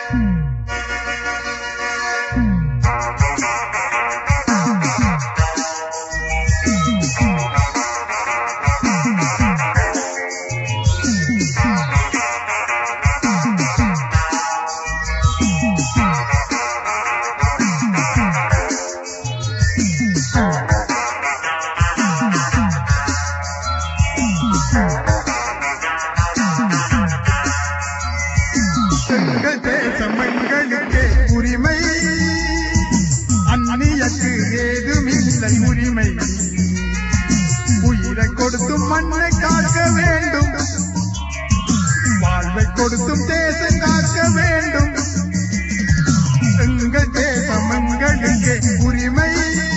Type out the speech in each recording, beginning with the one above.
உரிமை அந்நியக்கு ஏதுமில்லை உரிமை உயிரை கொடுத்தும் மண்ணை காக்க வேண்டும் வாழ்வை கொடுத்தும் தேசம் காக்க வேண்டும் எங்கள் தேசம் எங்களுக்கே உரிமை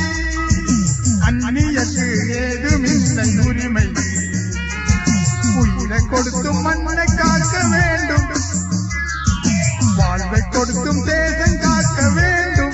அந்நியக்கு ஏதுமில்லை உரிமை உயிரை கொடுத்தும் மண்ணை காக்க வேண்டும் வாழ்வை கொடுத்தும் தேசம் காக்க வேண்டும்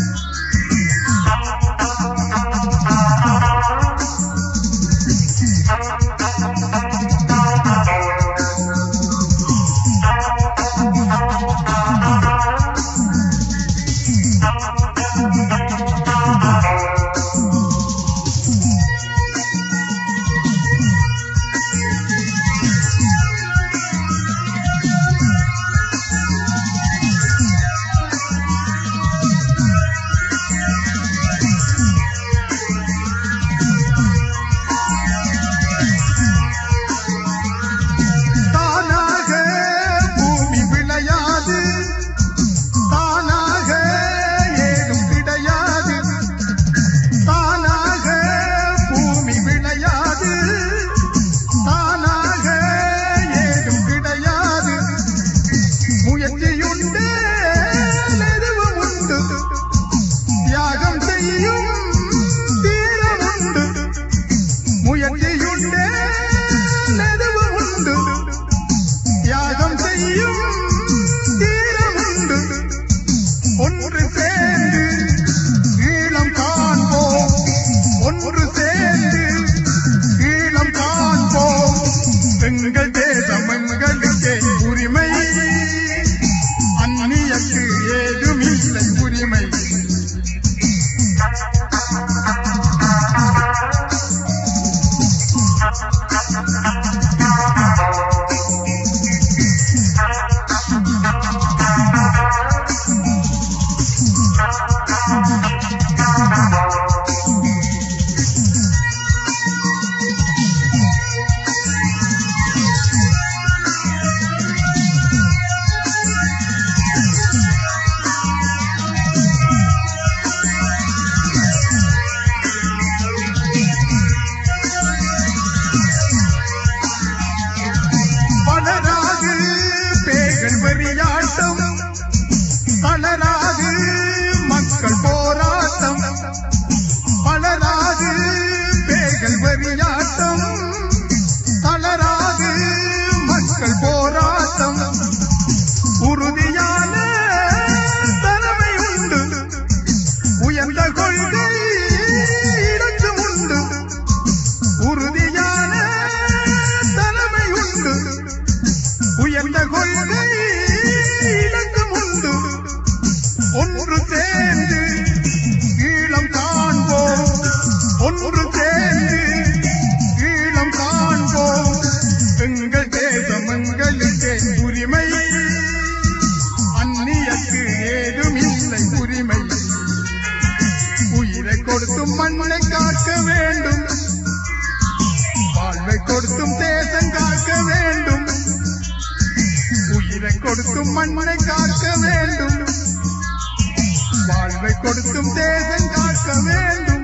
கொடுத்தும் மண்ணை காக்க வேண்டும் வாழ்வை கொடுத்தும் தேசம் காக்க வேண்டும் உயிரை கொடுத்தும் மண்ணை காக்க வேண்டும் வாழ்வை கொடுத்தும் தேசம் காக்க வேண்டும்